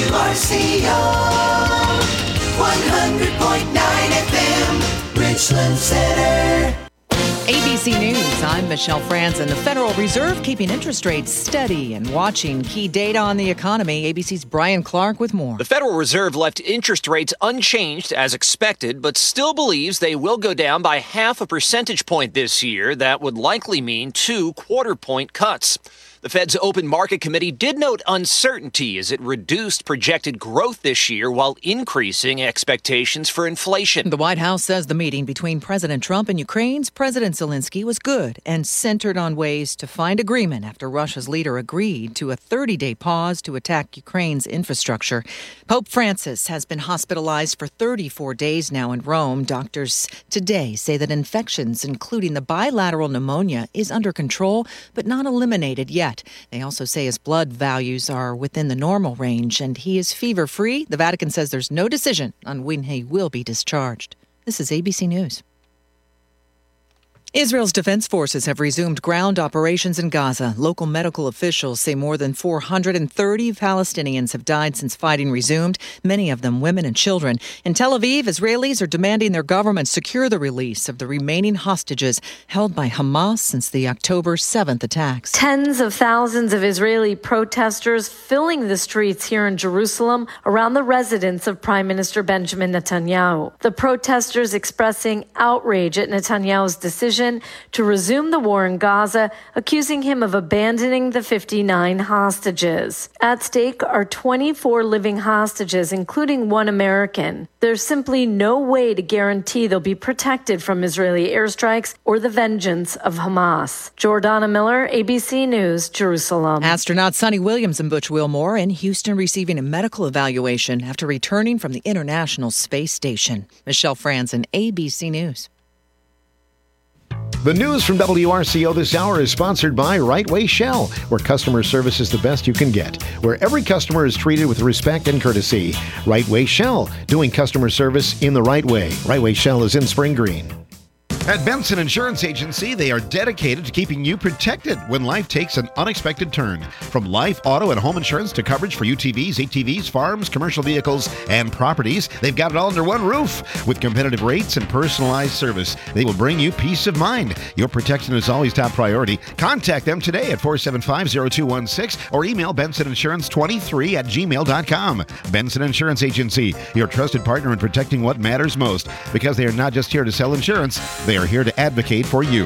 WRCO 100.9 FM, Richland Center. ABC News, I'm Michelle Franzen. The Federal Reserve keeping interest rates steady and watching key data on the economy. ABC's Brian Clark with more. The Federal Reserve left interest rates unchanged as expected, but still believes they will go down by 0.5 percentage point this year. That would likely mean 2 quarter-point cuts. The Fed's Open Market Committee did note uncertainty as it reduced projected growth this year while increasing expectations for inflation. The White House says the meeting between President Trump and Ukraine's President Zelensky was good and centered on ways to find agreement after Russia's leader agreed to a 30-day pause to attack Ukraine's infrastructure. Pope Francis has been hospitalized for 34 days now in Rome. Doctors today say that infections, including the bilateral pneumonia, is under control but not eliminated yet. They also say his blood values are within the normal range and he is fever-free. The Vatican says there's no decision on when he will be discharged. This is ABC News. Israel's defense forces have resumed ground operations in Gaza. Local medical officials say more than 430 Palestinians have died since fighting resumed, many of them women and children. In Tel Aviv, Israelis are demanding their government secure the release of the remaining hostages held by Hamas since the October 7th attacks. Tens of thousands of Israeli protesters filling the streets here in Jerusalem around the residence of Prime Minister Benjamin Netanyahu. The protesters expressing outrage at Netanyahu's decision to resume the war in Gaza, accusing him of abandoning the 59 hostages. At stake are 24 living hostages, including one American. There's simply no way to guarantee they'll be protected from Israeli airstrikes or the vengeance of Hamas. Jordana Miller, ABC News, Jerusalem. Astronauts Sonny Williams and Butch Wilmore in Houston receiving a medical evaluation after returning from the International Space Station. Michelle Franzen, ABC News. The news from WRCO this hour is sponsored by Right Way Shell, where customer service is the best you can get, where every customer is treated with respect and courtesy. Right Way Shell, doing customer service in the right way. Right Way Shell is in Spring Green. At Benson Insurance Agency, they are dedicated to keeping you protected when life takes an unexpected turn. From life, auto, and home insurance to coverage for UTVs, ATVs, farms, commercial vehicles, and properties, they've got it all under one roof. With competitive rates and personalized service, they will bring you peace of mind. Your protection is always top priority. Contact them today at 475-0216 or email bensoninsurance23@gmail.com. Benson Insurance Agency, your trusted partner in protecting what matters most, because they are not just here to sell insurance, they are here to advocate for you.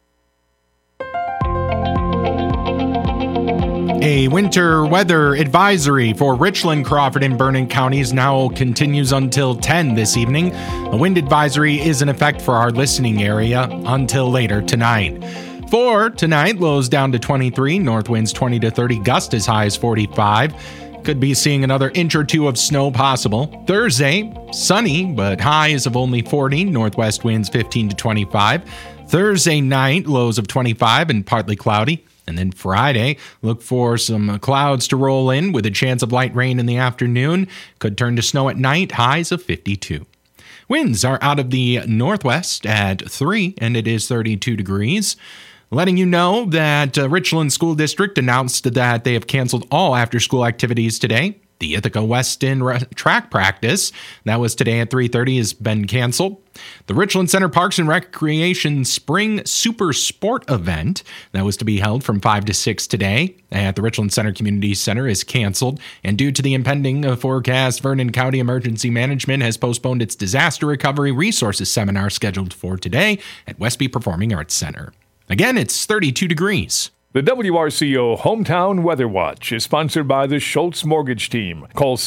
A winter weather advisory for Richland, Crawford, and Vernon counties now continues until 10 this evening. A wind advisory is in effect for our listening area until later tonight. For tonight, lows down to 23, north winds 20 to 30, gust as high as 45. Could be seeing another inch or two of snow possible. Thursday, sunny, but highs of only 40, northwest winds 15 to 25. Thursday night, lows of 25 and partly cloudy. And then Friday, look for some clouds to roll in with a chance of light rain in the afternoon. Could turn to snow at night, highs of 52. Winds are out of the northwest at 3, and it is 32 degrees. Letting you know that Richland School District announced that they have canceled all after-school activities today. The Ithaca Weston track practice, that was today at 3:30, has been canceled. The Richland Center Parks and Recreation Spring Super Sport event, that was to be held from 5 to 6 today at the Richland Center Community Center, is canceled. And due to the impending forecast, Vernon County Emergency Management has postponed its Disaster Recovery Resources Seminar scheduled for today at Westby Performing Arts Center. Again, it's 32 degrees. The WRCO Hometown Weather Watch is sponsored by the Schultz Mortgage Team. Call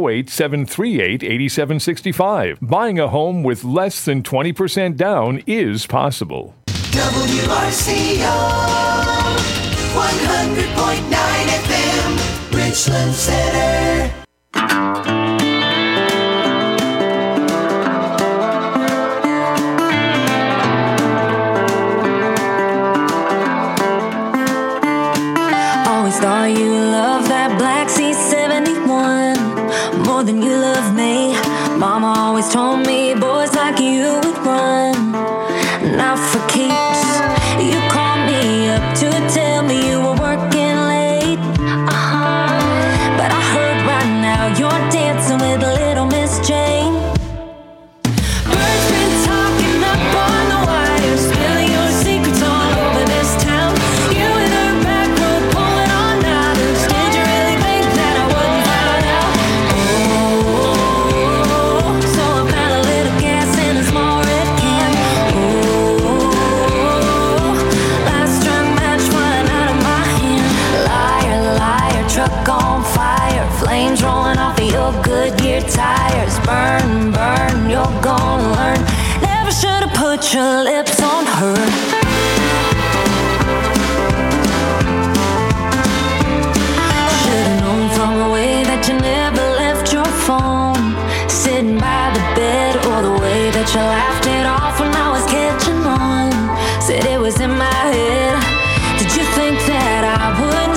608-738-8765. Buying a home with less than 20% down is possible. WRCO 100.9 FM, Richland Center. Thought you loved that Black C71 more than you love me. Mama always told me boys like you would run, not for keeps. You called me up to tell me you were working late. But I heard right now you're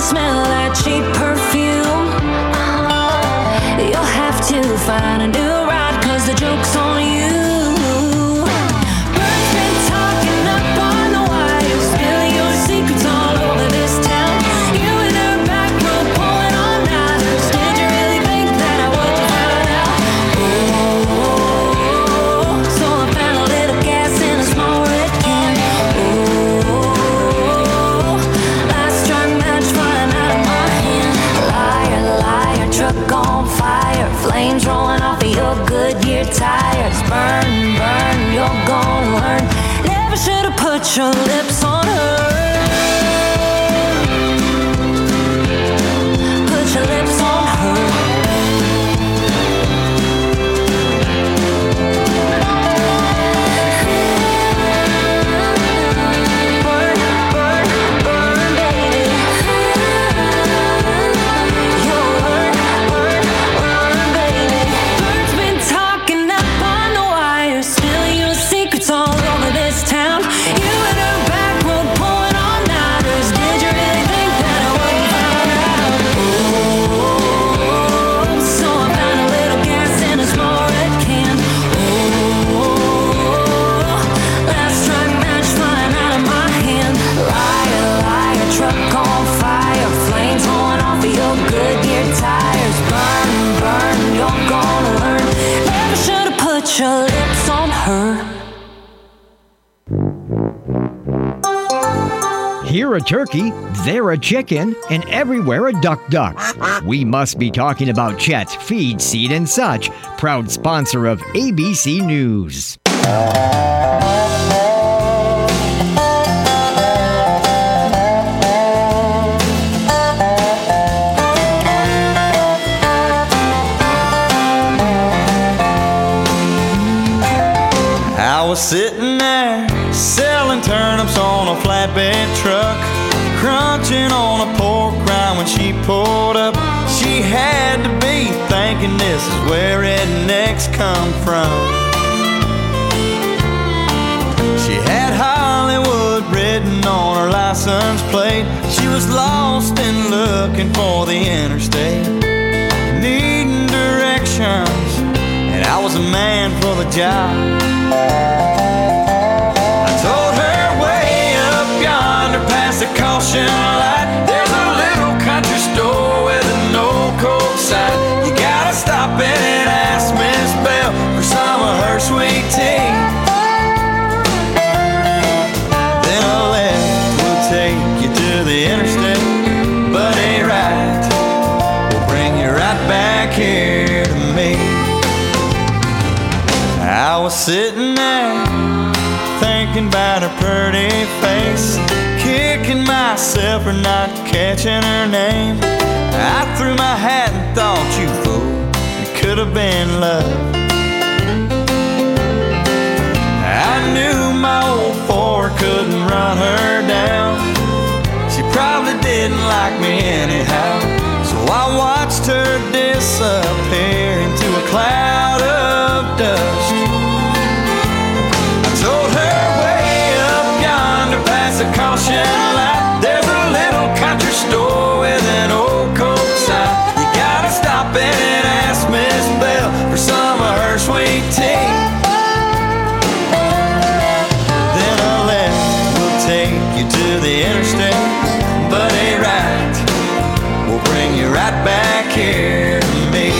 smell that cheap perfume. You'll have to find a new ride, 'cause the joke's on you. Birds been talking up on the wire, spilling your secrets all over this town. You and her back row pulling all nighters. Did you really think that I would find out? Oh, so I found a little gas in a small red can. Oh, last strike match flying out of my hand. Liar, liar, truck on fire, flames rolling off of your Goodyear tires. Burn, burn, you're gonna learn. Never should have put your lips on her. Put your lips on her. Burn, burn, burn, baby. You'll learn, burn, burn, baby. Birds been talking up on the wire, spilling your secrets all over this town. You and her back road pulling all nighters. Did you really think that I wouldn't find out? Oh, so I found a little gas in a small red can. Oh, last strike match flying out of my hand. Liar, liar, truck on fire, flames rolling off of your Goodyear tires. Burn, burn, you're gonna learn. Never should have put your lips on her. Here a turkey, there a chicken, and everywhere a duck. We must be talking about Chet's Feed, Seed, and Such, proud sponsor of ABC News. I was sitting there selling turnips on a flatbed truck, crunching on a pork rind when she pulled up. She had to be thinking this is where rednecks come from. She had Hollywood written on her license plate. She was lost and looking for the interstate, needing directions, and I was a man for the job. I told her way up yonder past the caution light, there's a little country store with an old cold sign. You gotta stop in and ask Miss Bell for some of her sweet tea. Then a left will take you to the interstate, but a right will bring you right back here to me. I was sitting there thinking about her pretty face, kicking myself for not catching her name. I threw my hat and thought, you fool, it could have been love. I knew my old Ford couldn't run her down. She probably didn't like me anyhow, so I watched her disappear into a cloud of dust. Told her way up yonder past the caution light, there's a little country store with an old cold sign. You gotta stop in and ask Miss Bell for some of her sweet tea. Then a left will take you to the interstate, but a right will bring you right back here to me.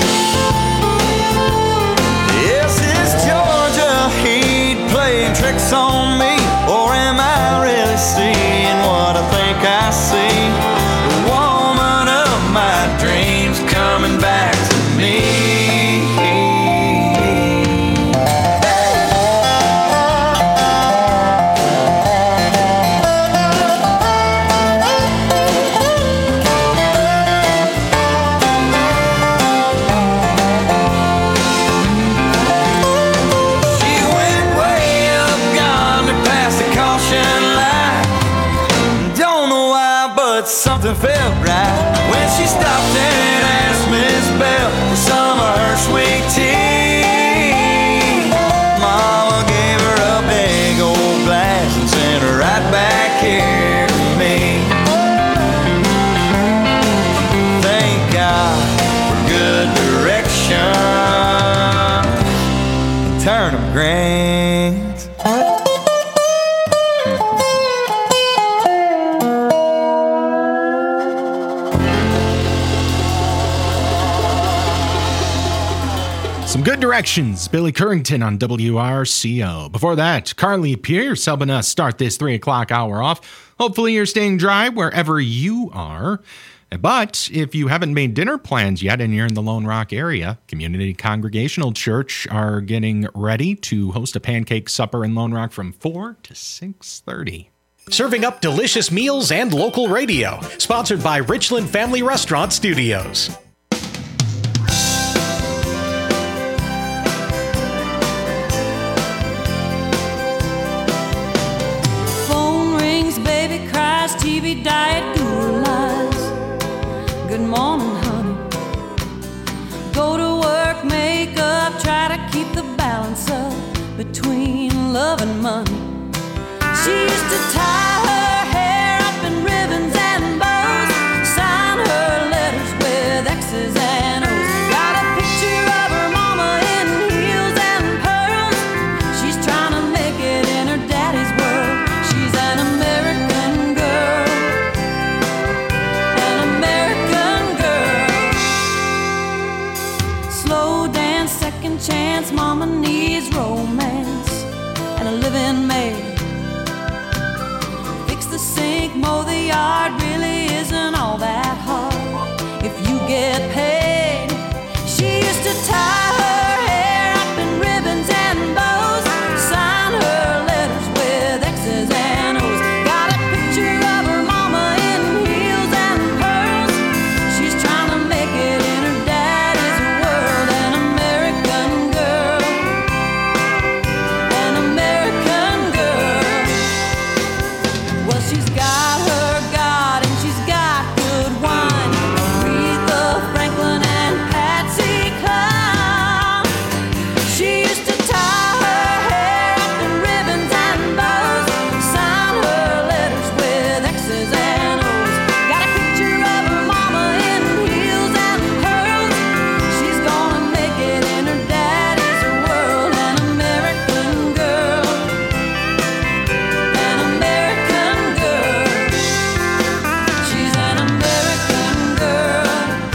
Yes, it's Georgia heat playing tricks on me, or am I really seeing what I think I see? The woman of my dreams coming back to me. Something felt right when she stopped and asked Miss Bell for some of her sweet tea. Mama gave her a big old glass and sent her right back here to me. Good Directions, Billy Currington on WRCO. Before that, Carly Pierce helping us start this 3 o'clock hour off. Hopefully you're staying dry wherever you are. But if you haven't made dinner plans yet and you're in the Lone Rock area, Community Congregational Church are getting ready to host a pancake supper in Lone Rock from 4 to 6:30. Serving up delicious meals and local radio. Sponsored by Richland Family Restaurant Studios. Phone rings, baby cries, TV diet, Google lies. Good morning, honey. Go to work, make up, try to keep the balance up between love and money. She used to tie her hair up in ribbons and bows, sign her letters with X's and O's. Got a picture of her mama in heels and pearls. She's trying to make it in her daddy's world. She's an American girl, an American girl. Slow dance, second chance, mama needs romance and a living maid. Sink, mow the yard, really isn't all that hard if you get paid. She used to tie her hair up in ribbons and bows, sign her letters with X's and O's. Got a picture of her mama in heels and pearls. She's trying to make it in her daddy's world. An American girl, an American girl. Well, she's got her God and she's got good wine. Aretha Franklin and Patsy Cline. She used to tie her hair up in ribbons and bows, sign her letters with X's and O's. Got a picture of her mama in heels and pearls. She's gonna make it in her daddy's world. An American girl, an American girl. She's an American girl.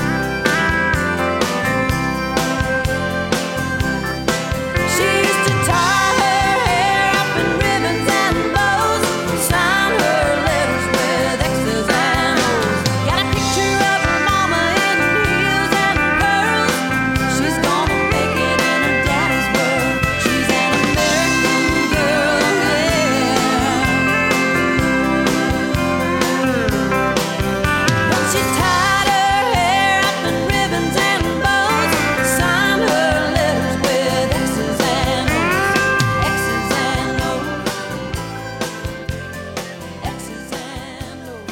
She used to tie her hair up in ribbons and bows, sign her letters with X's and O's. Got a picture of her mama in heels and pearls. She's gonna make it in her daddy's world. She's an American girl, Once she tied her hair up in ribbons and bows, sign her letters with X's and O's, X's and O's, X's and O's.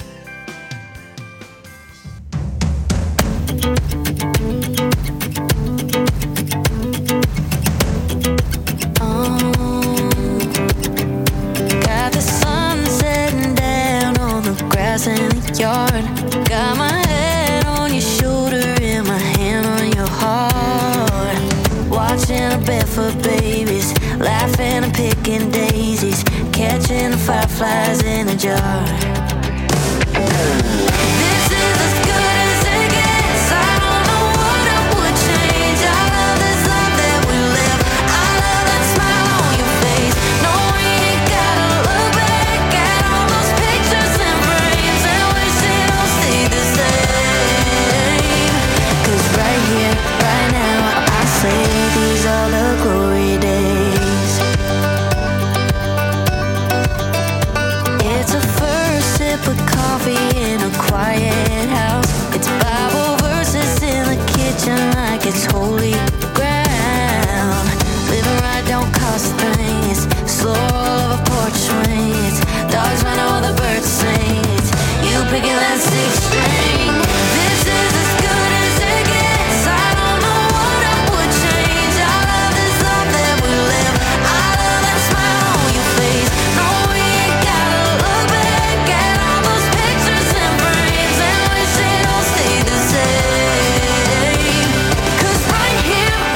Got the sun setting down on the grass in the yard. Got my head on your shoulder and my hand on your heart. Watching the barefoot babies, laughing and picking daisies, catching the fireflies in a jar. This is as good as it gets. I don't know what I would change. I love this love that we live. I love that smile on your face. No, we ain't gotta look back at all those pictures and frames and wish it all stayed the same. 'Cause right here, right now, I say these are the glory days. It's a first sip of coffee in a quiet house. It's Bible verses in the kitchen like it's holy ground. Living right don't cost a thing. It's slow of a porch swing. It's dogs run over the birds sing. It's you picking that six string. This is as good as it gets. I don't know what I would change. I love this love that we live. I love that smile on your face. No, we ain't gotta look back at all those pictures and frames and wish it all stayed the same. 'Cause right here,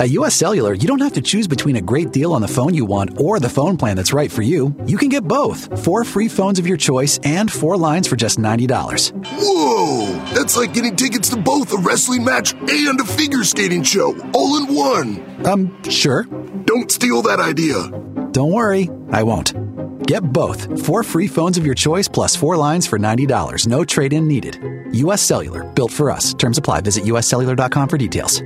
At US Cellular, you don't have to choose between a great deal on the phone you want or the phone plan that's right for you. You can get both. 4 free phones of your choice and 4 lines for just $90. Whoa! That's like getting tickets to both a wrestling match and a figure skating show, all in one. Sure. Don't steal that idea. Don't worry, I won't. Get both. 4 free phones of your choice plus 4 lines for $90. No trade-in needed. US Cellular, built for us. Terms apply. Visit uscellular.com for details.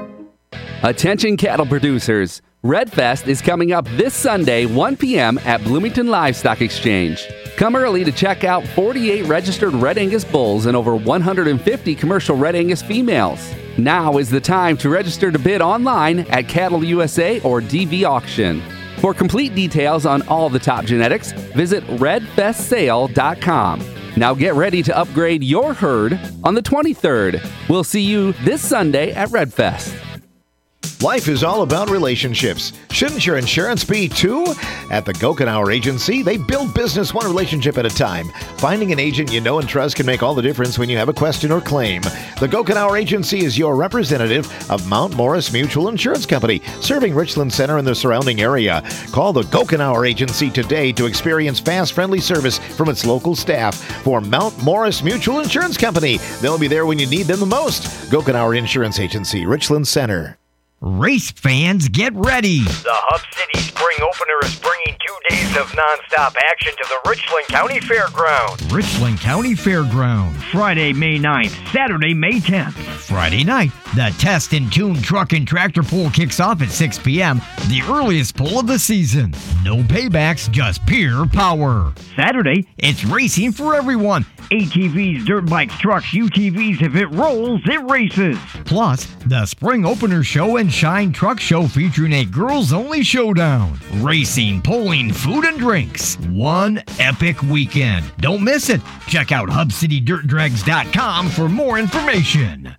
Attention cattle producers. Redfest is coming up this Sunday, 1 p.m. at Bloomington Livestock Exchange. Come early to check out 48 registered Red Angus bulls and over 150 commercial Red Angus females. Now is the time to register to bid online at Cattle USA or DV Auction. For complete details on all the top genetics, visit redfestsale.com. Now get ready to upgrade your herd on the 23rd. We'll see you this Sunday at Redfest. Life is all about relationships. Shouldn't your insurance be too? At the Gokenauer Agency, they build business one relationship at a time. Finding an agent you know and trust can make all the difference when you have a question or claim. The Gokenauer Agency is your representative of Mount Morris Mutual Insurance Company, serving Richland Center and the surrounding area. Call the Gokenauer Agency today to experience fast, friendly service from its local staff. For Mount Morris Mutual Insurance Company, they'll be there when you need them the most. Gokenauer Insurance Agency, Richland Center. Race fans, get ready! The Hub City Spring Opener is bringing 2 days of nonstop action to the Richland County Fairgrounds. Richland County Fairgrounds, Friday, May 9th, Saturday, May 10th. Friday night, the Test and Tune Truck and Tractor Pull kicks off at 6 p.m., the earliest pull of the season. No paybacks, just pure power. Saturday, it's racing for everyone. ATVs, dirt bikes, trucks, UTVs, if it rolls, it races. Plus, the Spring Opener Show and Shine Truck Show featuring a girls-only showdown. Racing, pulling, food, and drinks. One epic weekend. Don't miss it. Check out HubCityDirtDrags.com for more information.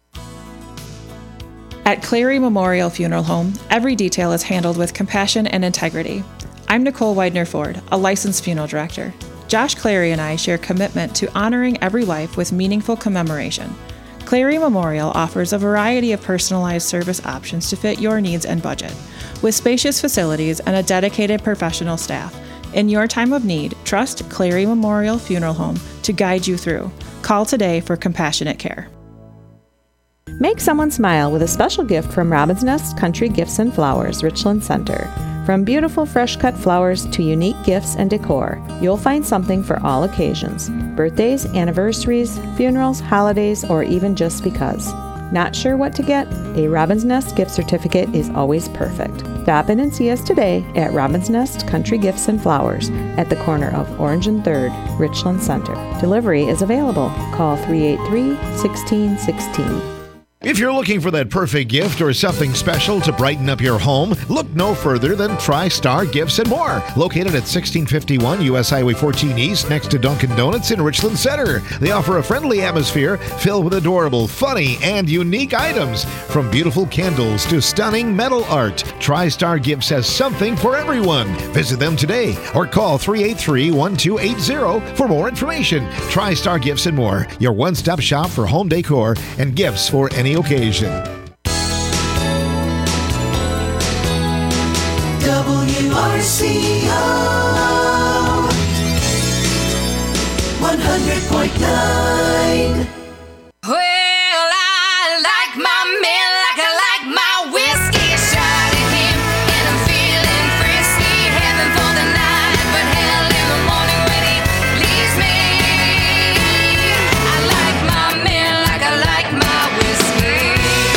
At Clary Memorial Funeral Home, every detail is handled with compassion and integrity. I'm Nicole Widener-Ford, a licensed funeral director. Josh Clary and I share commitment to honoring every life with meaningful commemoration. Clary Memorial offers a variety of personalized service options to fit your needs and budget. With spacious facilities and a dedicated professional staff, in your time of need, trust Clary Memorial Funeral Home to guide you through. Call today for compassionate care. Make someone smile with a special gift from Robin's Nest Country Gifts and Flowers, Richland Center. From beautiful fresh-cut flowers to unique gifts and decor, you'll find something for all occasions. Birthdays, anniversaries, funerals, holidays, or even just because. Not sure what to get? A Robin's Nest gift certificate is always perfect. Stop in and see us today at Robin's Nest Country Gifts and Flowers at the corner of Orange and 3rd, Richland Center. Delivery is available. Call 383-1616. If you're looking for that perfect gift or something special to brighten up your home, look no further than TriStar Gifts and More. Located at 1651 U.S. Highway 14 East next to Dunkin' Donuts in Richland Center. They offer a friendly atmosphere filled with adorable, funny, and unique items. From beautiful candles to stunning metal art, TriStar Gifts has something for everyone. Visit them today or call 383-1280 for more information. TriStar Gifts and More, your one-stop shop for home decor and gifts for any occasion. WRCO 100.9. Well, I like my men like I like my whiskey. Shot at him and I'm feeling frisky. Heaven for the night, but hell in the morning when he leaves me. I like my men like I like my whiskey.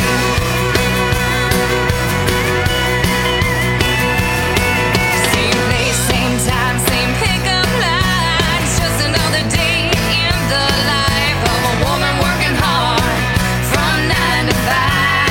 Same place, same time, same pickup lines. Just another day in the life of a woman working hard from 9 to 5.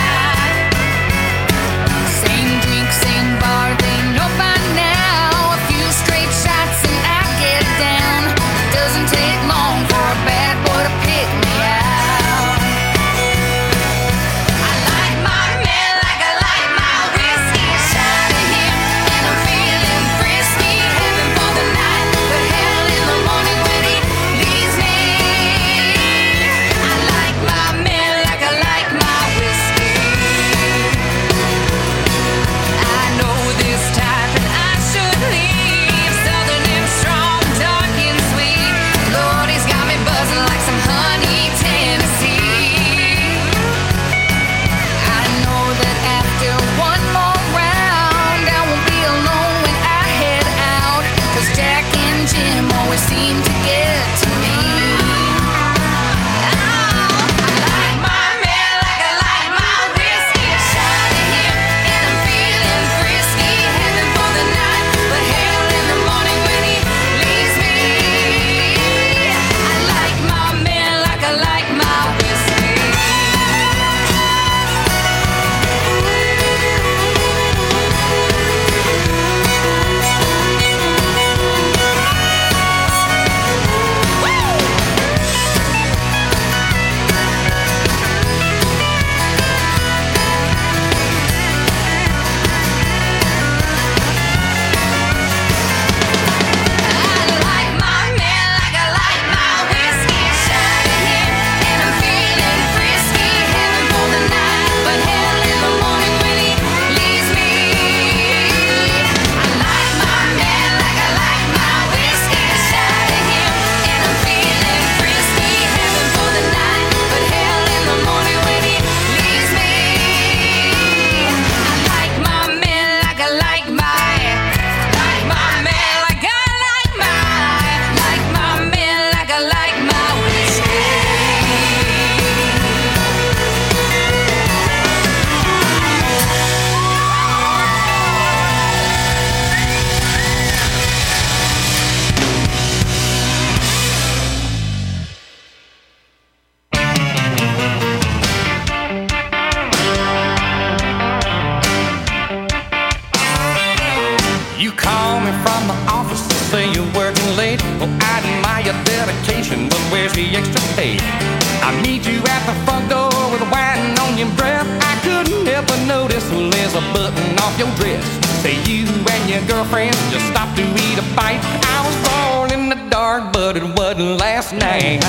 the extra pay. I meet you at the front door with a wine on your breath. I couldn't help but notice there's a button off your dress. Say you and your girlfriend just stopped to eat a bite. I was born in the dark, but it wasn't last night.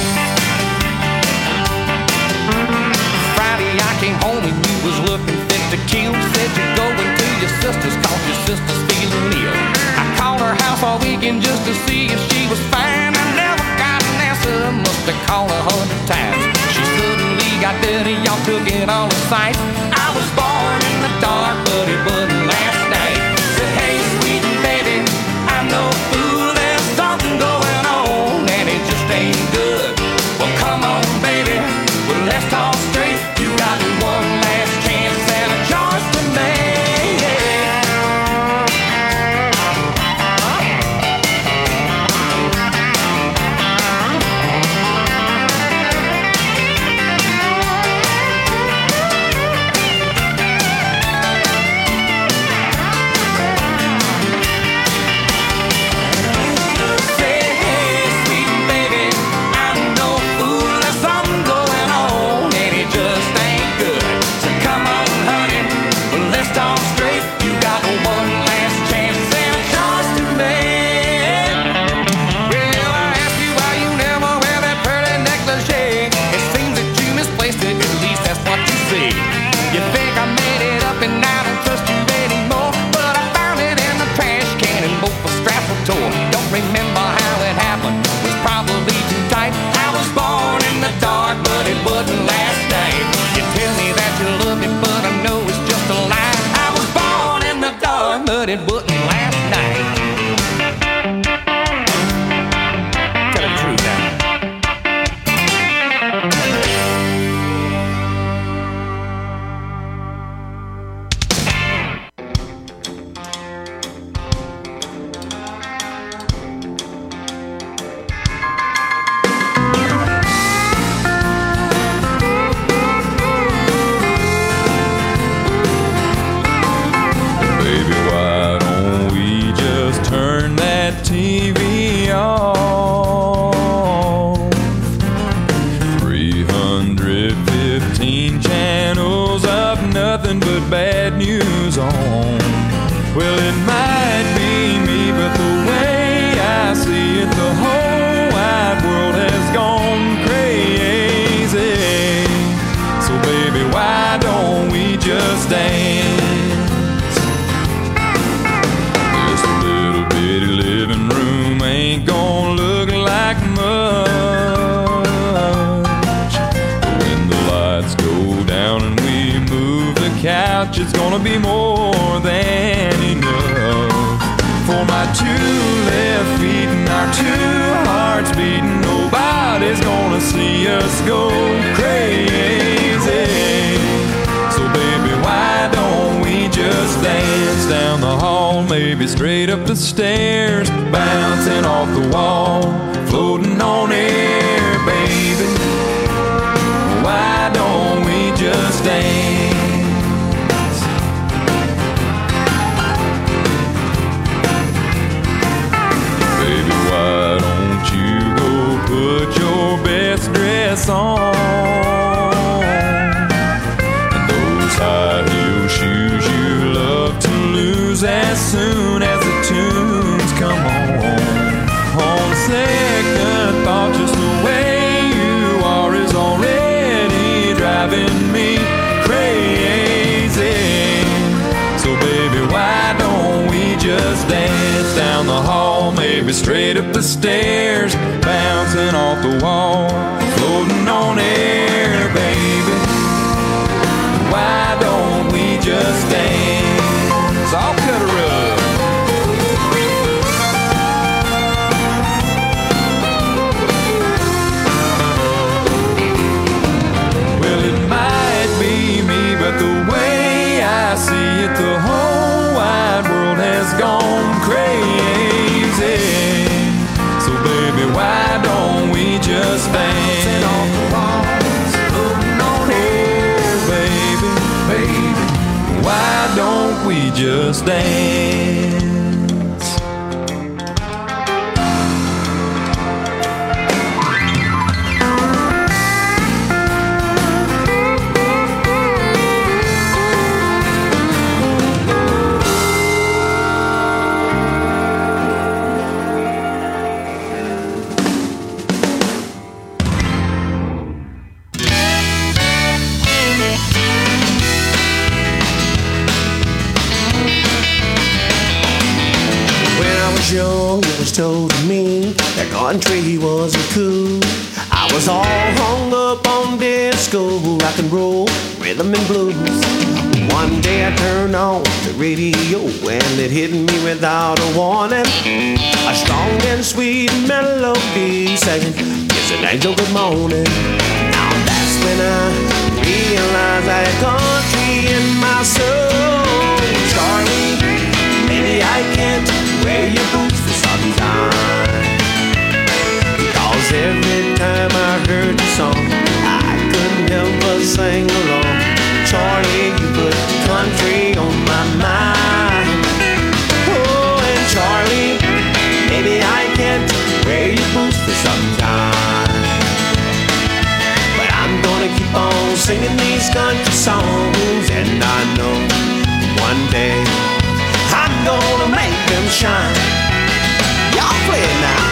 Friday I came home and you was looking fit to kill. Said you're going to your sister's cause your sister's feeling ill. I called her house all weekend just to see if she was fine. I never got an answer, must have called 100 times. She suddenly got dirty, y'all took it all in sight. I was born in the dark, but it wasn't last night. Said, hey, sweet baby, I'm no fool. There's something going on, and it just ain't good. Well, come on, baby, well, let's talk straight. You got one last chance and a choice to make. Don't remember how it happened, was probably too tight. I was born in the dark, but it wasn't last night. You tell me that you love me, but I know it's just a lie. I was born in the dark, but it wasn't last night. Tell the truth now. TV off. 315 channels of nothing but bad news on. Well, it might be me, but the way I see it, the whole wide world has gone crazy. So baby, why don't we just dance? Living room ain't gonna look like much. When the lights go down and we move the couch, it's gonna be more than enough. For my two left feet and our two hearts beating, nobody's gonna see us go crazy. So baby, why don't we just dance down the hall, maybe straight up the stairs, bouncing off the wall, floating on air, baby. Why don't we just dance? Baby, why don't you go put your best dress on? High heel shoes you love to lose as soon as the tunes come on. On second thought, just the way you are is already driving me crazy. So baby, why don't we just dance down the hall, maybe straight up the stairs, bouncing off the wall, floating on air, baby. Why don't we just dance? I'll cut a rug. Well, it might be me, but the way I see it, the whole wide world has gone crazy. So baby, why don't we just dance? Why don't we just dance? was young, it was told to me that country wasn't cool. I was all hung up on disco, rock and roll, rhythm and blues. One day I turned on the radio and it hit me without a warning. A strong and sweet melody saying, "It's an angel, good morning." Now that's when I realized I had country in my soul. Charlie, maybe I can't wear your boots for some time, because every time I heard the song, I couldn't help but sing along. Charlie, you put country on my mind. Oh, and Charlie, maybe I can't wear your boots for some time, but I'm gonna keep on singing these country songs, and I know one day I'm gonna make them shine. Y'all play it now.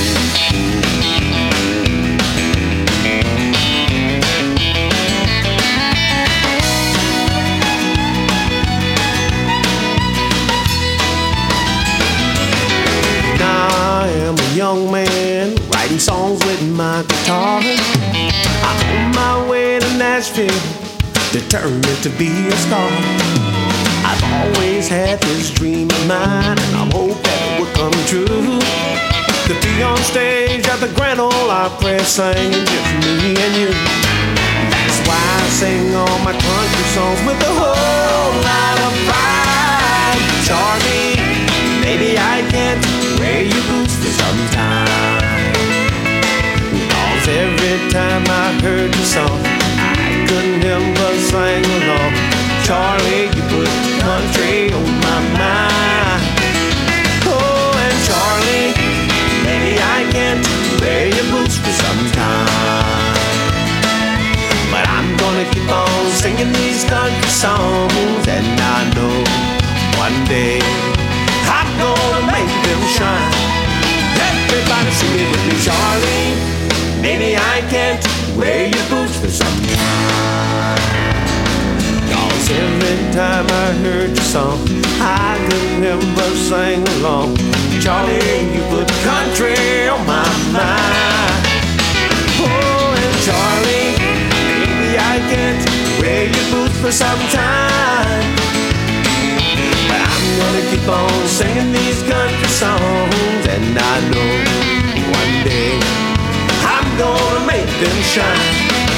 I am a young man writing songs with my guitar. I'm on my way to Nashville, determined to be a star. I've always had this dream of mine, and I hope that it will come true. To be on stage at the Grand Ole Opry singing just me and you. That's why I sing all my country songs with a whole lot of pride. Charlie, maybe I can't wear your boots for some time, because every time I heard your song, I couldn't help but sing along. Charlie, you put country on my mind. Oh, and Charlie, maybe I can't wear your boots for some time, but I'm gonna keep on singing these country songs, and I know one day I'm gonna make them shine. Everybody sing it with me. Charlie, maybe I can't wear your boots for some time, cause every time I heard your song, I couldn't help but sing along. Charlie, you put country on my mind. Oh, and Charlie, maybe I can't wear your boots for some time, but I'm gonna keep on singing these country songs, and I know one day I'm gonna make them shine.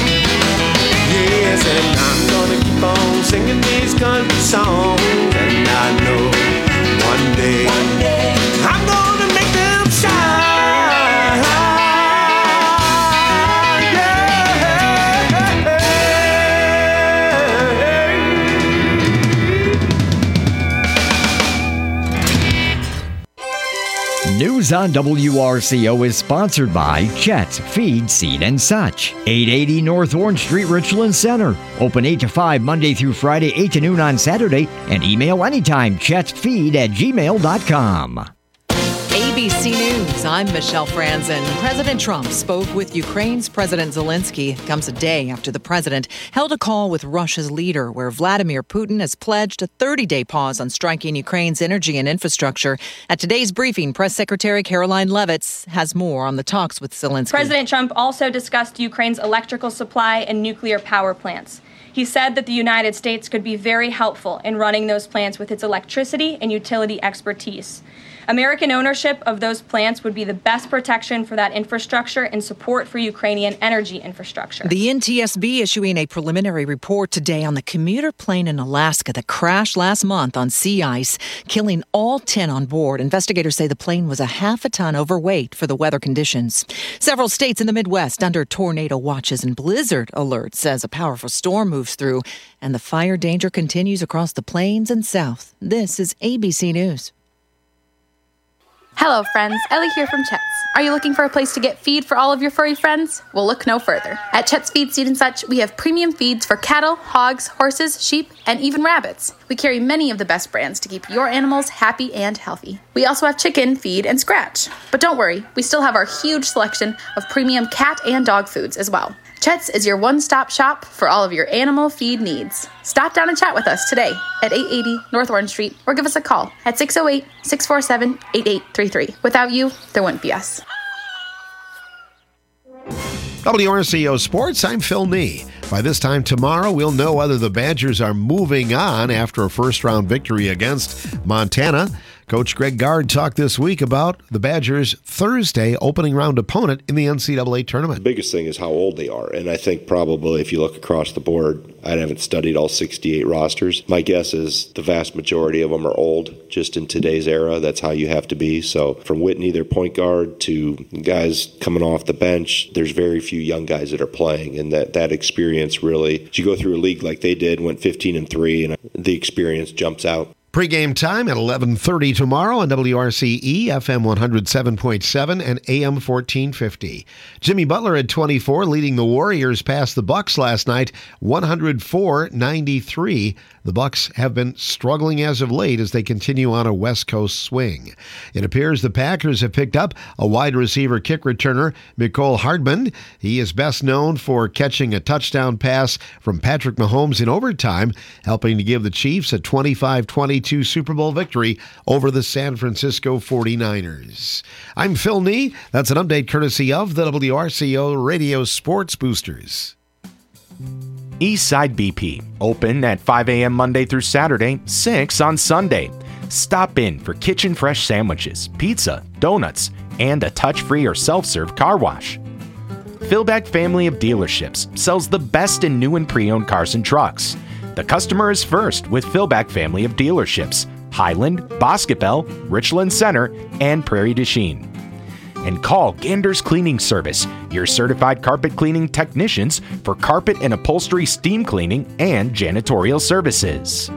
Yes, and I'm gonna keep on singing these country songs, and I know one day I'm gonna make them shine. News on WRCO is sponsored by Chet's Feed, Seed, and Such. 880 North Orange Street, Richland Center. Open 8 to 5 Monday through Friday, 8 to noon on Saturday. And email anytime, chetsfeed@gmail.com. ABC News, I'm Michelle Franzen. President Trump spoke with Ukraine's President Zelensky. It comes a day after the president held a call with Russia's leader, where Vladimir Putin has pledged a 30-day pause on striking Ukraine's energy and infrastructure. At today's briefing, Press Secretary Caroline Leavitt has more on the talks with Zelensky. President Trump also discussed Ukraine's electrical supply and nuclear power plants. He said that the United States could be very helpful in running those plants with its electricity and utility expertise. American ownership of those plants would be the best protection for that infrastructure and support for Ukrainian energy infrastructure. The NTSB issuing a preliminary report today on the commuter plane in Alaska that crashed last month on sea ice, killing all 10 on board. Investigators say the plane was a half a ton overweight for the weather conditions. Several states in the Midwest under tornado watches and blizzard alerts as a powerful storm moves through, and the fire danger continues across the plains and south. This is ABC News. Hello friends, Ellie here from Chet's. Are you looking for a place to get feed for all of your furry friends? Well, look no further. At Chet's Feed, Seed, and Such, we have premium feeds for cattle, hogs, horses, sheep, and even rabbits. We carry many of the best brands to keep your animals happy and healthy. We also have chicken, feed, and scratch. But don't worry, we still have our huge selection of premium cat and dog foods as well. Chet's is your one-stop shop for all of your animal feed needs. Stop down and chat with us today at 880 North Orange Street or give us a call at 608-647-8833. Without you, there wouldn't be us. WRCO Sports, I'm Phil Nee. By this time tomorrow, we'll know whether the Badgers are moving on after a first-round victory against Montana. Coach Greg Gard talked this week about the Badgers' Thursday opening round opponent in the NCAA tournament. The biggest thing is how old they are, and I think probably if you look across the board, I haven't studied all 68 rosters. My guess is the vast majority of them are old, just in today's era. That's how you have to be. So from Whitney, their point guard, to guys coming off the bench, there's very few young guys that are playing, and that experience really, as you go through a league like they did, went 15-3, and the experience jumps out. Pre-game time at 11:30 tomorrow on WRCE, FM 107.7 and AM 1450. Jimmy Butler at 24, leading the Warriors past the Bucks last night, 104-93. The Bucks have been struggling as of late as they continue on a West Coast swing. It appears the Packers have picked up a wide receiver kick returner, Mecole Hardman. He is best known for catching a touchdown pass from Patrick Mahomes in overtime, helping to give the Chiefs a 25-22 Super Bowl victory over the San Francisco 49ers. I'm Phil Nee. That's an update courtesy of the WRCO Radio Sports Boosters. Eastside BP, open at 5 a.m. Monday through Saturday, 6 on Sunday. Stop in for kitchen fresh sandwiches, pizza, donuts, and a touch-free or self-serve car wash. Philbeck Family of Dealerships sells the best in new and pre-owned cars and trucks. The customer is first with Philbeck Family of Dealerships, Highland, Boscobel, Richland Center, and Prairie du Chien. And call Gander's Cleaning Service, your certified carpet cleaning technicians for carpet and upholstery steam cleaning and janitorial services.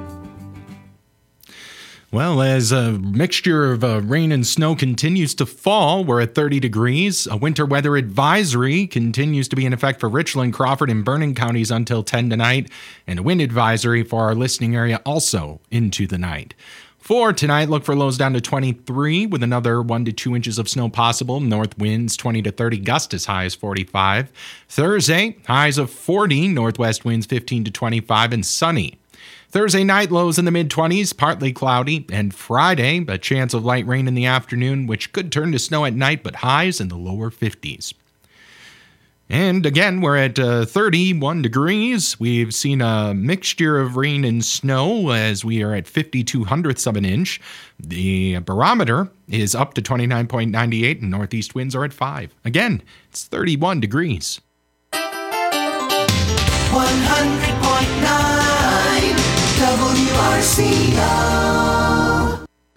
Well, as a mixture of rain and snow continues to fall, we're at 30 degrees. A winter weather advisory continues to be in effect for Richland, Crawford, and Vernon counties until 10 tonight, and a wind advisory for our listening area also into the night. For tonight, look for lows down to 23 with another 1 to 2 inches of snow possible. North winds 20 to 30, gusts as high as 45. Thursday, highs of 40, northwest winds 15 to 25, and sunny. Thursday night, lows in the mid-20s, partly cloudy. And Friday, a chance of light rain in the afternoon, which could turn to snow at night, but highs in the lower 50s. And again, we're at 31 degrees. We've seen a mixture of rain and snow as we are at 52/100ths of an inch. The barometer is up to 29.98 and northeast winds are at 5. Again, it's 31 degrees. 100.9 WRCO.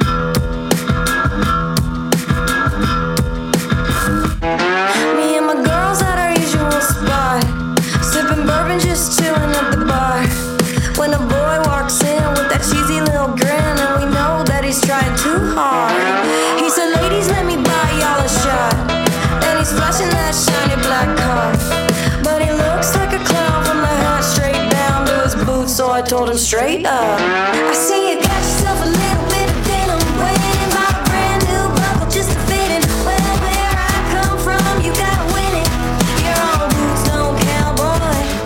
Just chilling at the bar when a boy walks in with that cheesy little grin, and we know that he's trying too hard. He said, "Ladies, let me buy y'all a shot," and he's flashing that shiny black car. But he looks like a clown from the hat straight down to his boots, so I told him straight up, I see you got yourself a little bit of denim, waiting by a brand new buckle just to fit in. Well, where I come from, you gotta win it. Your own boots don't count, boy.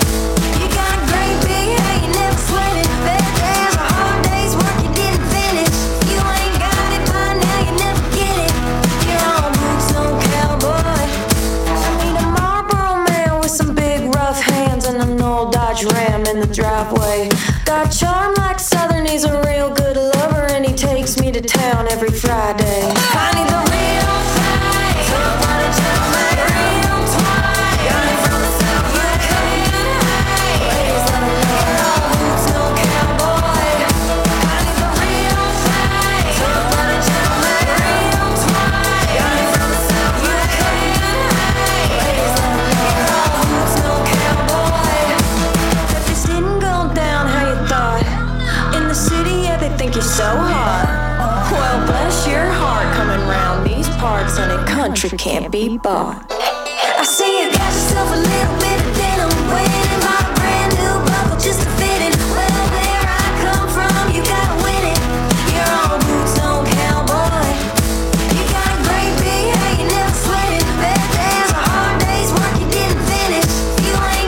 Ram in the driveway. Got charm like Southern, he's a real good lover, and he takes me to town every Friday. I need the real thing, somebody tell me real twine. Got it from the south, you can't hide. Ladies, let me know no boots, no cowboy. I need the real thing, somebody tell me real twine. Got it from the south, you can't hide. Ladies, let me know no boots, no cowboy. Didn't go down how you thought. In the city, yeah, they think you're so hot. Well, bless your heart, coming round these parts, and a country can't be bought. I see you got yourself a little bit of denim, waiting by a brand new buckle just to fit in. Well, where I come from, you gotta win it. Your own boots don't count, boy. You got a great big head, you never sweat it. Bad days are hard days, work you didn't finish. You ain't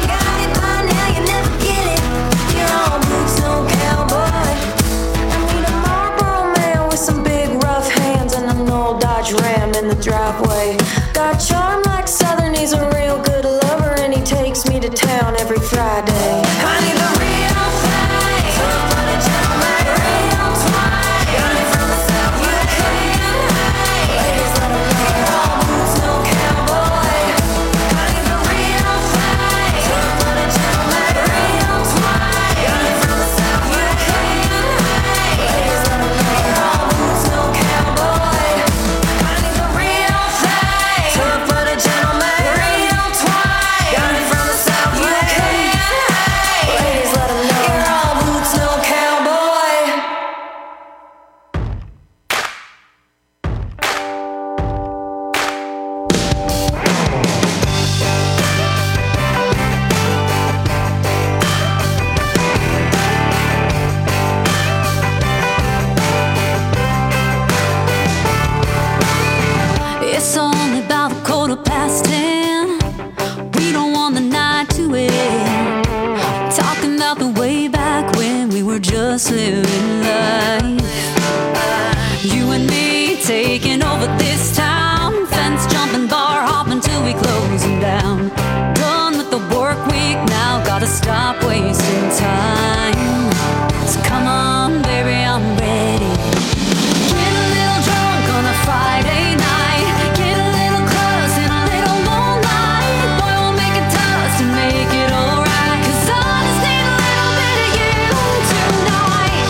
we're just living life. You and me taking over this town, fence jumping, bar hopping till we closing down. Done with the work week now, gotta stop wasting time. So come on, baby, I'm ready. Get a little drunk on a Friday night, get a little close and a little moonlight. Boy, we'll make a toast and make it alright, 'cause I just need a little bit of you tonight.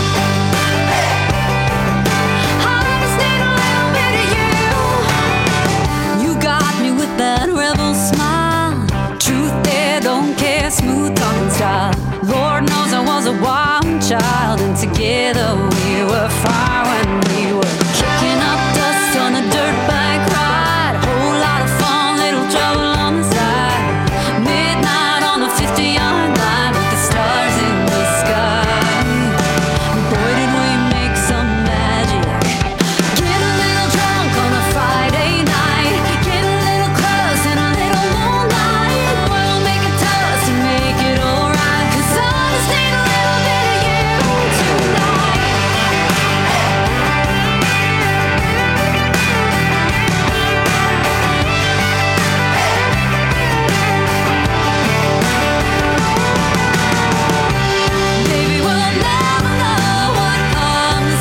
I just need a little bit of you. You got me with that rebel smile, truth there, don't care, smooth talking style. Lord knows I was a wild child, and together we were fire when we were kicking up dust on a dirt bike ride. Whole lot of fun, little trouble on the side. Midnight on the 50-yard line with the stars in the sky. Boy, did we make some magic. Get a little drunk on a Friday night, get a little close and a little moonlight. Boy, we'll make a toast and make it alright, 'cause I just need a little bit of you tonight. Baby, we'll never know what comes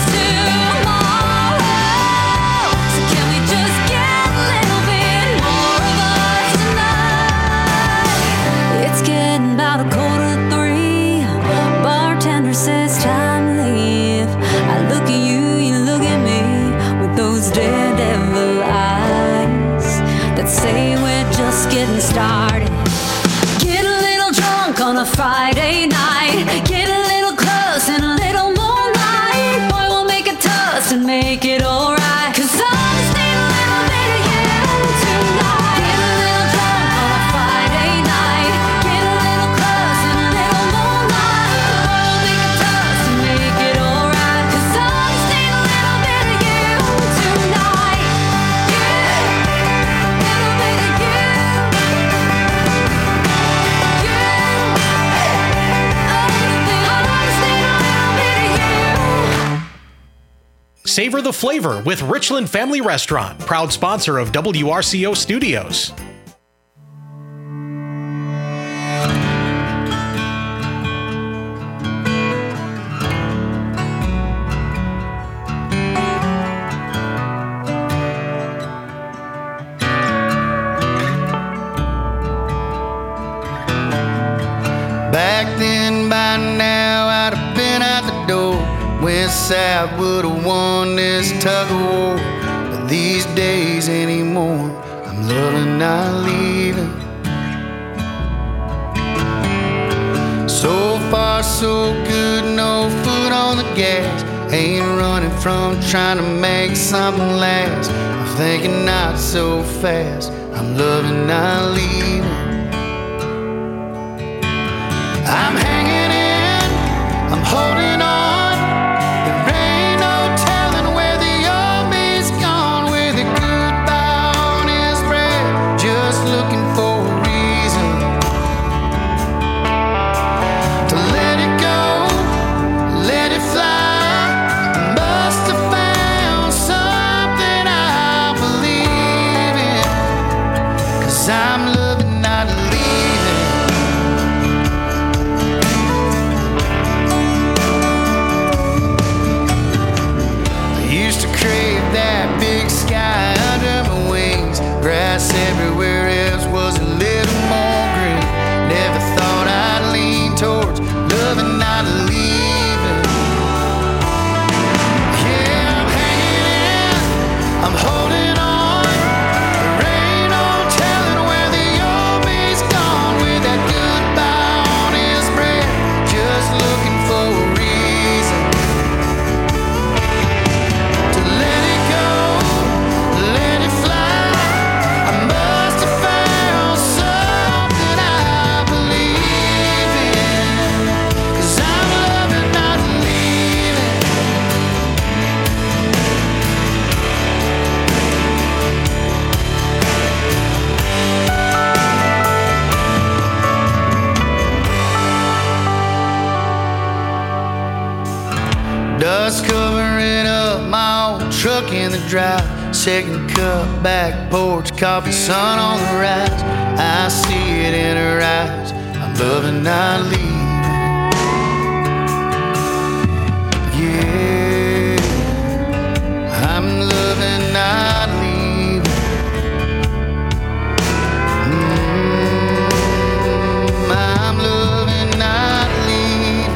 tomorrow, so can we just get a little bit more of us tonight? It's getting about 2:45. Bartender says time to leave. I look at you, you look at me, with those daredevil eyes that say we're just getting started. Get a little drunk on a Friday night, get a little close and a little moonlight. Boy, we'll make a toast and make it alright, 'cause I just need a little bit of you tonight. Get a little drunk on a Friday night, get a little close and a little moonlight. Boy, we'll make a toast and make it alright, 'cause I just need a little bit of you tonight. Yeah, little bit of you. Savor the flavor with Richland Family Restaurant, proud sponsor of WRCO Studios. Back then, by now, I'd have been out the door. West Side would have won this tug of war. But these days anymore, I'm loving not leaving. So far, so good, no foot on the gas. Ain't running from trying to make something last. I'm thinking not so fast, I'm loving not leaving. I'm hanging in, I'm holding on. There ain't no telling where the old me's gone. With a goodbye on his breath, just looking for a reason to let it go, let it fly. Must have found something I believe in, 'cause I'm loving not leaving. Dust covering up my old truck in the drive. Second cup, back porch, coffee, sun on the rise. I see it in her eyes. I'm loving, not leaving. Yeah, I'm loving, not leaving. I'm loving, not leaving.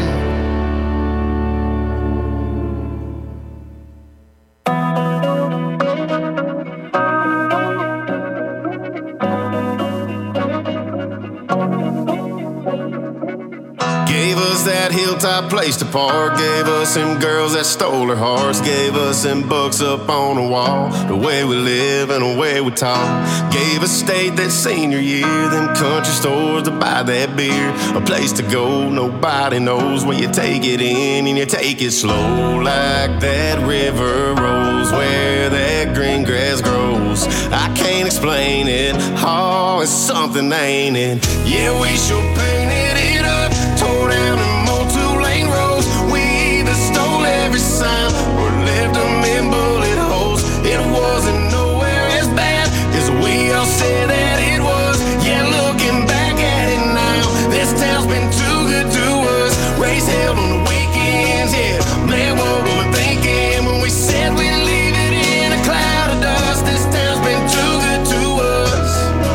Gave us that hilltop place to park. Gave us them girls that stole her hearts. Gave us them books up on the wall. The way we live and the way we talk. Gave us state that senior year. Them country stores to buy that beer. A place to go nobody knows, where you take it in and you take it slow. Like that river rolls where that green grass grows. I can't explain it. Oh, it's something, ain't it? Yeah, we sure painted it up. Tore down and mowed 2-lane roads. We either stole every sign or left them in bullet holes. It wasn't nowhere as bad as we all said that it was. Yeah, looking back at it now, this town's been too good to us. Race held on the weekends, yeah. Man, what were we thinking when we said we'd leave it in a cloud of dust? This town's been too good to us.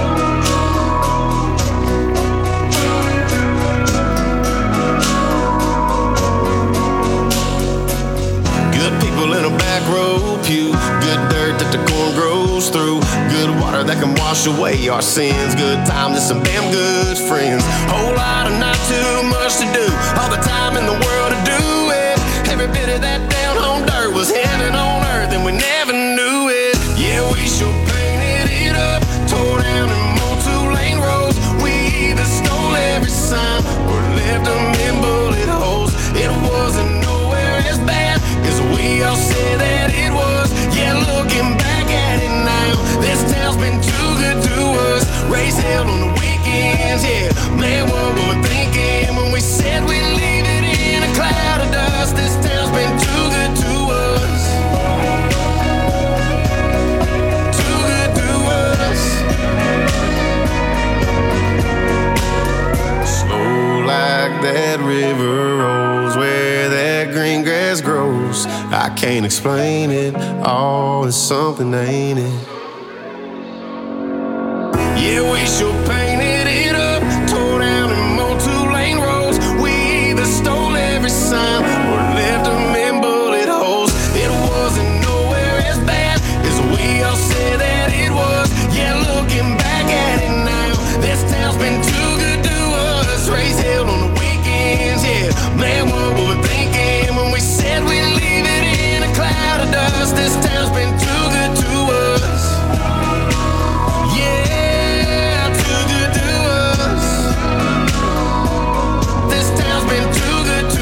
In a back row pew, good dirt that the corn grows through, good water that can wash away our sins, good times and some damn good friends, whole lot of not too much to do, all the time in the world to do it. Every bit of that down home dirt was heaven on earth and we never knew it. Yeah, we sure painted it up, tore down and mowed 2-lane roads. We either stole every sign or left them in bullet holes. It wasn't nowhere as bad as we all said that it was. Yeah, looking back at it now, this town's been too good to us. Race held on the weekends, yeah. Man, what were we thinking when we said we'd leave it in a cloud of dust? This town's been too good to us. Too good to us. Slow like that river rolls where that green grass grows. I can't explain it. Oh, it's something, ain't it? Yeah, we sure painted it up, tore down and mowed 2-lane roads. We either stole every sign or left them in bullet holes. It wasn't nowhere as bad as we all said that it was. Yeah, looking back at it now, this town's been too good to us. Race held on the weekends, yeah. Man, what were we thinking when we said we'd leave it in a cloud of dust? This town's been too good to us. Yeah, too good to us. This town's been too good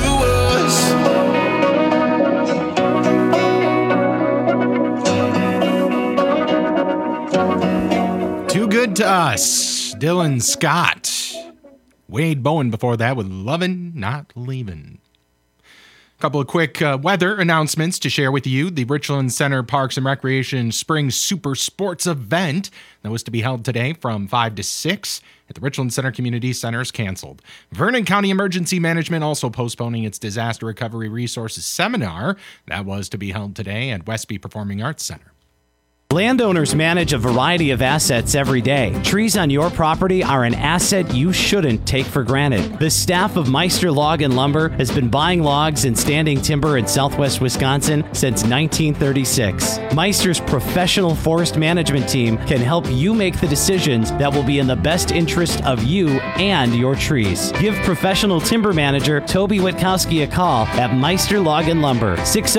to us. Too Good to Us, Dylan Scott. Wade Bowen before that with Lovin', Not Leavin'. Couple of quick weather announcements to share with you. The Richland Center Parks and Recreation Spring Super Sports event that was to be held today from 5 to 6 at the Richland Center Community Center is canceled. Vernon County Emergency Management also postponing its Disaster Recovery Resources Seminar that was to be held today at Westby Performing Arts Center. Landowners manage a variety of assets every day. Trees on your property are an asset you shouldn't take for granted. The staff of Meister Log and Lumber has been buying logs and standing timber in southwest Wisconsin since 1936. Meister's professional forest management team can help you make the decisions that will be in the best interest of you and your trees. Give professional timber manager Toby Witkowski a call at Meister Log and Lumber,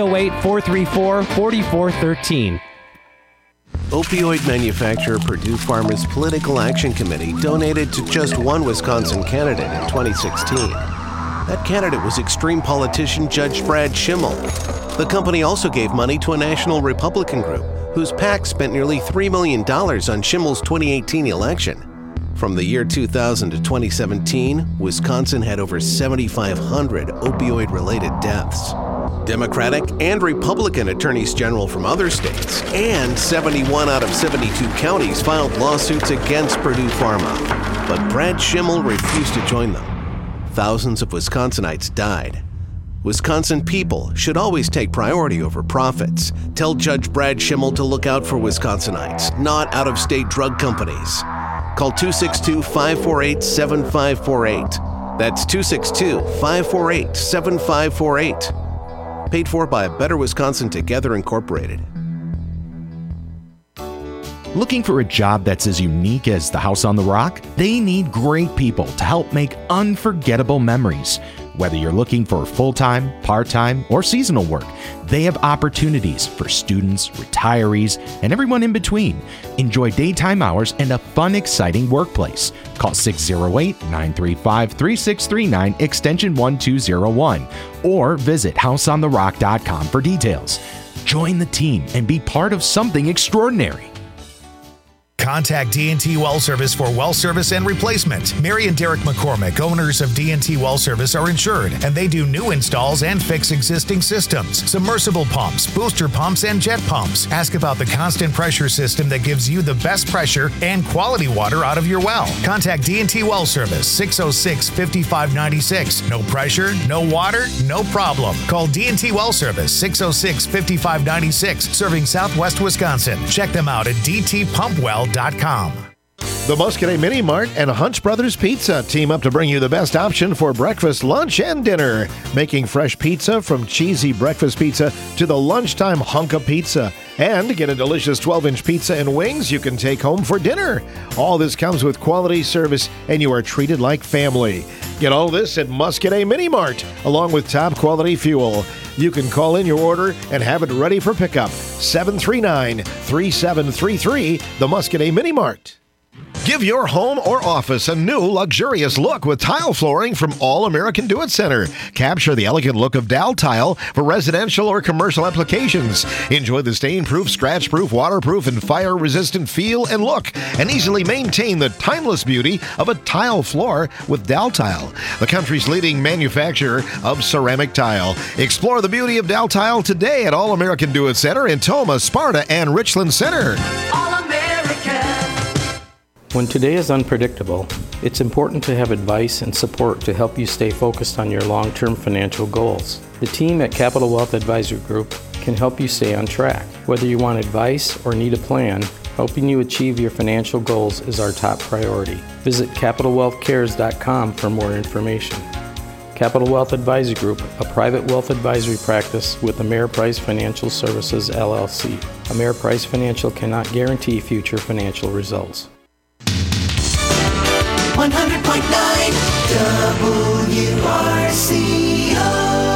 608-434-4413. Opioid manufacturer Purdue Pharma's Political Action Committee donated to just one Wisconsin candidate in 2016. That candidate was extreme politician Judge Brad Schimmel. The company also gave money to a national Republican group whose PAC spent nearly $3 million on Schimmel's 2018 election. From the year 2000 to 2017, Wisconsin had over 7,500 opioid-related deaths. Democratic and Republican attorneys general from other states, and 71 out of 72 counties filed lawsuits against Purdue Pharma. But Brad Schimmel refused to join them. Thousands of Wisconsinites died. Wisconsin people should always take priority over profits. Tell Judge Brad Schimmel to look out for Wisconsinites, not out-of-state drug companies. Call 262-548-7548. That's 262-548-7548. Paid for by Better Wisconsin Together Incorporated. Looking for a job that's as unique as the House on the Rock? They need great people to help make unforgettable memories. Whether you're looking for full-time, part-time, or seasonal work, they have opportunities for students, retirees, and everyone in between. Enjoy daytime hours and a fun, exciting workplace. Call 608-935-3639, extension 1201, or visit houseontherock.com for details. Join the team and be part of something extraordinary. Contact D&T Well Service for well service and replacement. Mary and Derek McCormick, owners of D&T Well Service, are insured, and they do new installs and fix existing systems, submersible pumps, booster pumps, and jet pumps. Ask about the constant pressure system that gives you the best pressure and quality water out of your well. Contact D&T Well Service, 606-5596. No pressure, no water, no problem. Call D&T Well Service, 606-5596, serving Southwest Wisconsin. Check them out at dtpumpwell.com. The Muscadet Mini Mart and Hunch Brothers Pizza team up to bring you the best option for breakfast, lunch, and dinner. Making fresh pizza from cheesy breakfast pizza to the lunchtime hunk of pizza. And get a delicious 12-inch pizza and wings you can take home for dinner. All this comes with quality service, and you are treated like family. Get all this at Muscadet Mini Mart, along with top quality fuel. You can call in your order and have it ready for pickup. 739-3733, the Muscadet Mini Mart. Give your home or office a new luxurious look with tile flooring from All American Do-It Center. Capture the elegant look of Dow tile for residential or commercial applications. Enjoy the stain-proof, scratch-proof, waterproof, and fire-resistant feel and look, and easily maintain the timeless beauty of a tile floor with Dow tile, the country's leading manufacturer of ceramic tile. Explore the beauty of Dow tile today at All American Do-It Center in Toma, Sparta, and Richland Center. When today is unpredictable, it's important to have advice and support to help you stay focused on your long-term financial goals. The team at Capital Wealth Advisory Group can help you stay on track. Whether you want advice or need a plan, helping you achieve your financial goals is our top priority. Visit CapitalWealthCares.com for more information. Capital Wealth Advisory Group, a private wealth advisory practice with Ameriprise Financial Services, LLC. Ameriprise Financial cannot guarantee future financial results. 100.9 WRCO.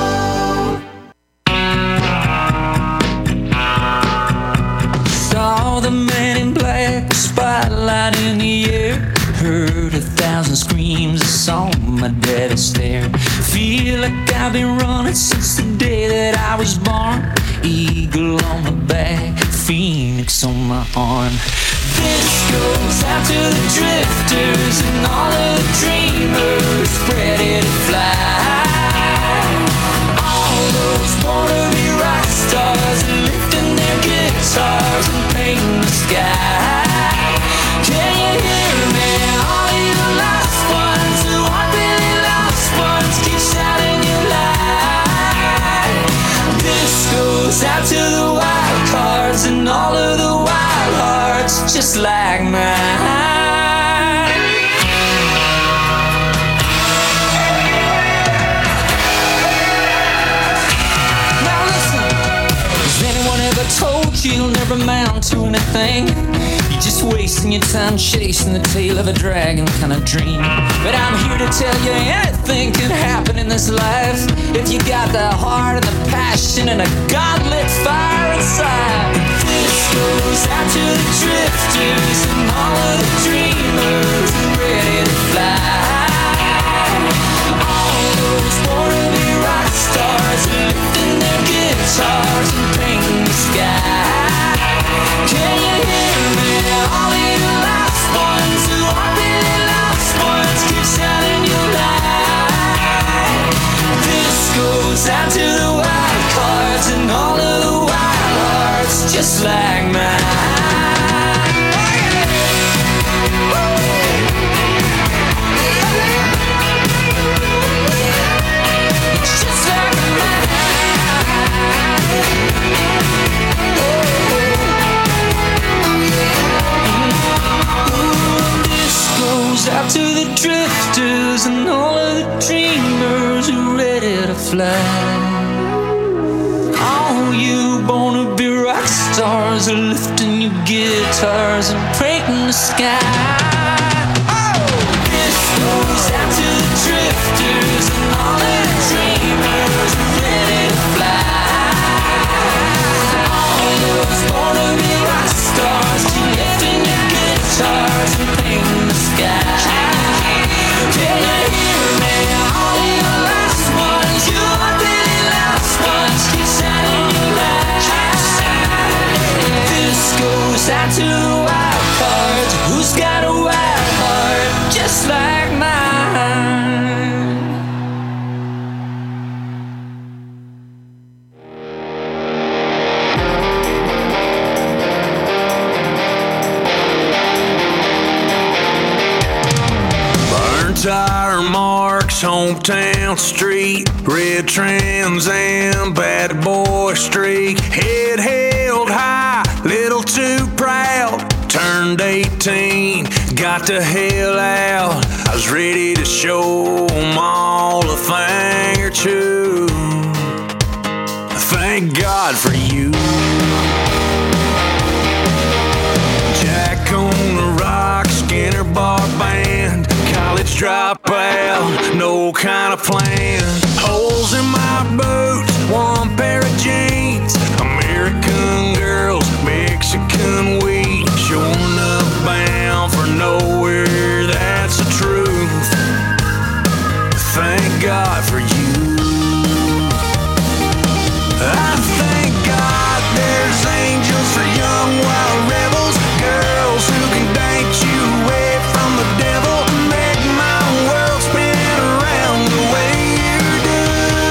Saw the man in black, spotlight in the air. Heard 1,000 screams, I saw my daddy stare. Feel like I've been running since the day that I was born. Eagle on my back, phoenix on my arm. This goes out to the drifters and all of the dreamers ready to fly. All those wannabe rock stars lifting their guitars and painting the sky. Can you hear me? All you lost ones who aren't really lost ones, keep shouting your light. This goes out to the wild cards and all of the wild hearts just like mine. Now listen, has anyone ever told you you'll never amount to anything? You're just wasting your time chasing the tail of a dragon kind of dream. But I'm here to tell you anything can happen in this life if you got the heart and the passion and a God-lit fire inside. This goes out to the drifters and all of the dreamers ready to fly. All those wannabe rock stars lifting their guitars and painting the sky. Can you hear me? All you lost ones who aren't really lost ones, keep shining your light. This goes out to the wild card. hearts and all of the wild hearts just like mine. Out to the drifters and all of the dreamers who are ready to fly. All you born to be rock stars are lifting your guitars and painting the sky. Oh, this goes out to the drifters and all of the dreamers who are ready to fly. All those born to be rock stars are lifting your guitars and painting the sky. Can you hear me? All your last ones, your really last ones, keep shining your light. This goes out to the wild cards. Who's got a wild heart just like mine? Tire marks, hometown street, red Trans Am, bad boy streak, head held high, little too proud, turned 18, got the hell out, I was ready to show 'em all a thing or two, thank God for you. Jack on the rock, Skinner bar band, college dropout, no kind of plan. Holes in my boots, one pair of jeans. American girls, Mexican wheat. Showing up bound for nowhere, that's the truth. Thank God for you. I thank God there's angels for young wild rebels. Girls who can dance you away from the devil. Make my world spin around the way you do.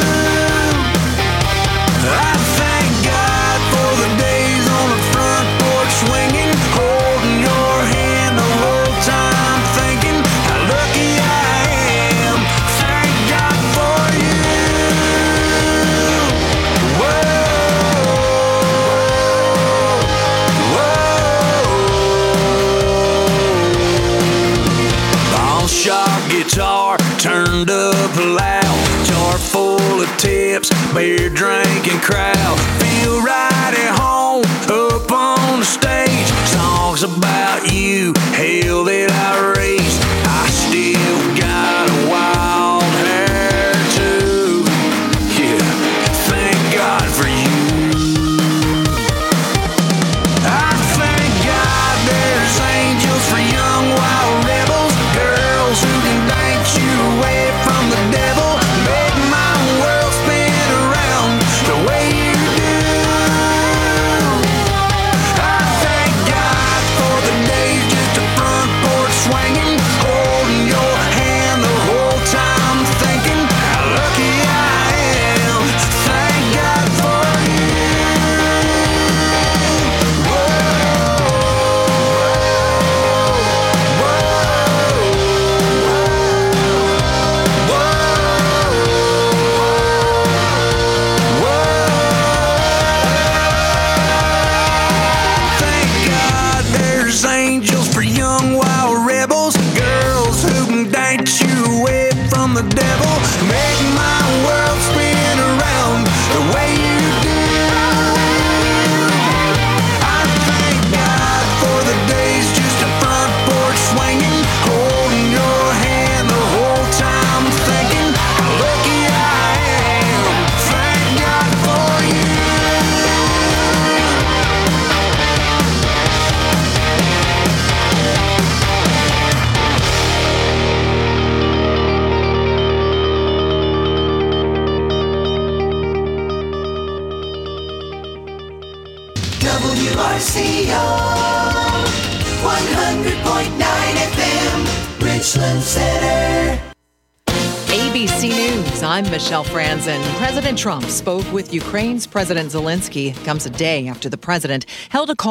I thank God for the days on the front porch swinging, holding your hand the whole time, thinking how lucky I am. Thank God for you. All-shot guitar turned up loud, jar full of tips, beer drinking crowd. Feel right at home up on the stage. Songs about you, hell that I raised. I still got a wild hair too. Yeah, thank God for you. I thank God there's angels for young wild rebels. Girls who can dance you away from the devil. Make my world spin around the way you do. I thank God for the days just a front porch swinging, holding your hand the whole time, thinking how lucky I am. Thank God for you. Thank God there's angels for young wild rebels. Girls who can dance you away from the devil. Make my world spin around the way you do. I thank God for the days just a front porch swinging, holding your hand the whole time, thinking how lucky I am. Thank God for you. WRCO 100.9 FM, Richland Center. ABC News, I'm Michelle Franzen. President Trump spoke with Ukraine's President Zelensky. Comes a day after the president held a call